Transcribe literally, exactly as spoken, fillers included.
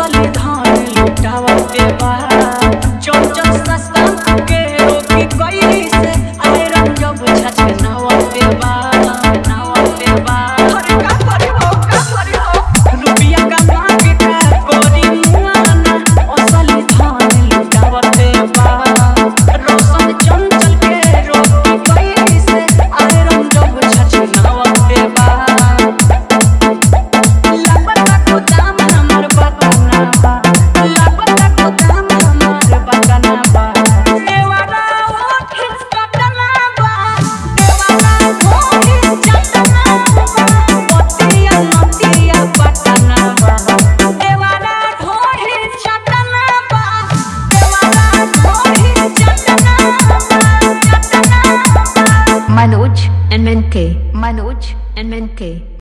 असली धान लुटावते बा चल चल सस्ता के रोकी कइली से आयरन जब छछनावते बा नावते बा अरे का करी हो का करी हो रुपया का मांग का कोरी मुआना असली धान लुटावते बा रोशन चंचल के रोकी कइली से आयरन जब छछनावते बा Manoj and Menke. Manoj and Menke.